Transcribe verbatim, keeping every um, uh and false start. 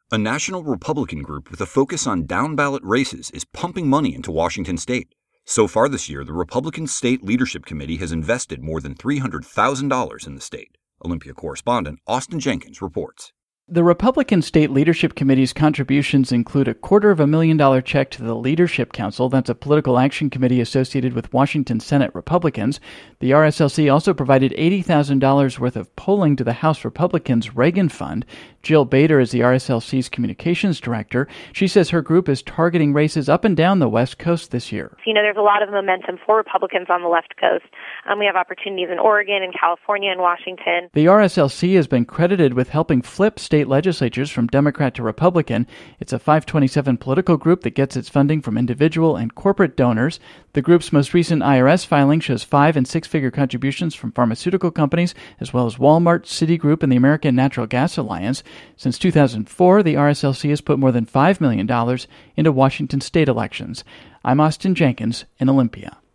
A national Republican group with a focus on down-ballot races is pumping money into Washington state. So far this year, the Republican State Leadership Committee has invested more than three hundred thousand dollars in the state. Olympia correspondent Austin Jenkins reports. The Republican State Leadership Committee's contributions include a quarter of a million dollar check to the Leadership Council, that's a political action committee associated with Washington Senate Republicans. The R S L C also provided eighty thousand dollars worth of polling to the House Republicans' Reagan Fund. Jill Bader is the R S L C's communications director. She says her group is targeting races up and down the West Coast this year. You know, there's a lot of momentum for Republicans on the left coast. Um, we have opportunities in Oregon and California and Washington. The R S L C has been credited with helping flip state legislatures from Democrat to Republican. It's a five twenty-seven political group that gets its funding from individual and corporate donors. The group's most recent I R S filing shows five- and six-figure contributions from pharmaceutical companies, as well as Walmart, Citigroup, and the American Natural Gas Alliance. Since two thousand four, the R S L C has put more than five million dollars into Washington state elections. I'm Austin Jenkins in Olympia.